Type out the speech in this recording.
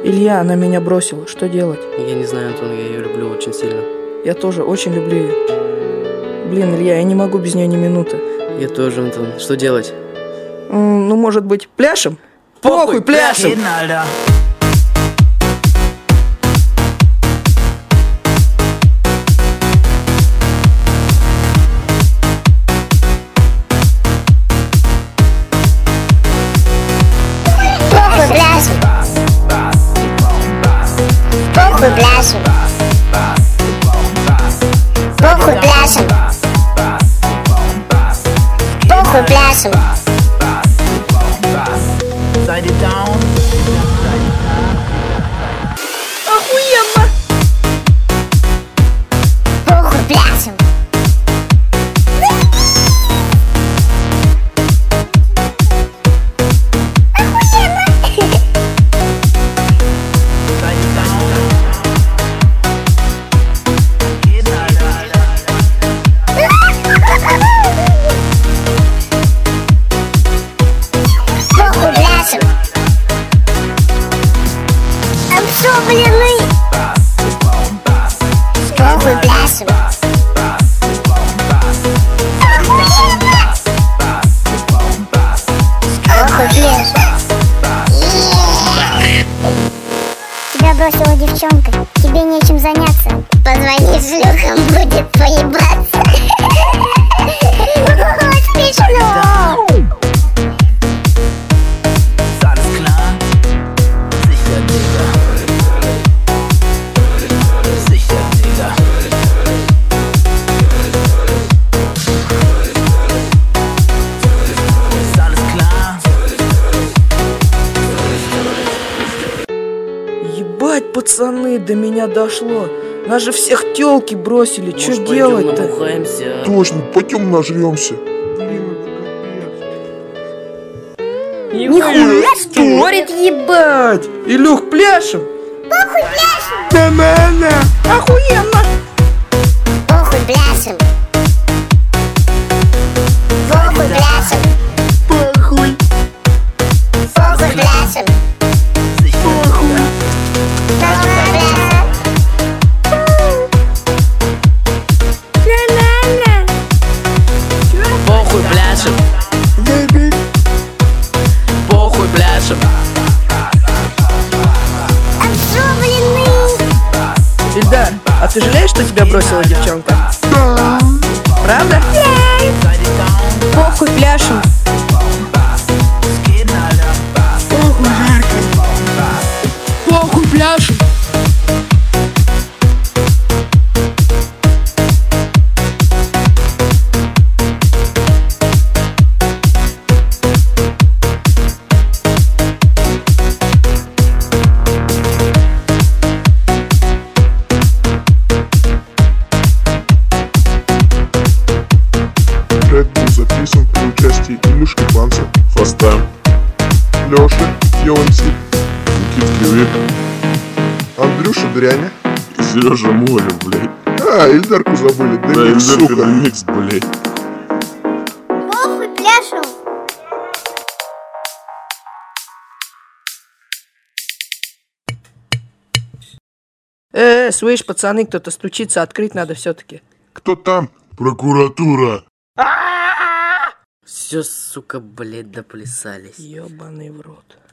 Илья, она меня бросила. Что делать? Я не знаю, Антон, я ее люблю очень сильно. Я тоже очень люблю ее. Блин, Илья, я не могу без нее ни минуты. Я тоже, Антон. Что делать? Ну, может быть, пляшем? Похуй, пляшем! Похуй пляшем. Похуй пляшем. Похуй пляшем. Охуенно! Похуй пляшем. Обсобленный. Похуй пляшем. Похуй пляшем. Тебя бросила девчонка, тебе нечем заняться. Позвони шлюхам, будет поебаться. Смешно. Ебать, пацаны, до меня дошло. Нас же всех тёлки бросили. Чё делать-то? Набухаемся? Точно, пойдем нажремся. Нихуя спорит, ебать! Илюх, пляшем! Похуй пляшем. Нормально! Охуенно! Похуй пляшем. Похуй пляшем. Похуй! Похуй пляшем. Похуй! Похуй пляшем. Похуй пляшем. Обсобленный. Ильдар, а ты жалеешь, что тебя бросила девчонка? Да. Правда? Похуй, пляшем. Похуй, жарко. Похуй, пляшем. Трек был записан при участии Илюшки Банца, Фаста, Лёши, Йонси, Никит Кивик, Андрюша Дряня и Сережа Моля, блядь. Ильдарку забыли, да Ильдарка ремикс, блядь. Похуй пляшем. Слышь, пацаны, кто-то стучится, открыть надо все-таки. Кто там? Прокуратура. Все, сука, блядь, доплясались. Ёбаный в рот.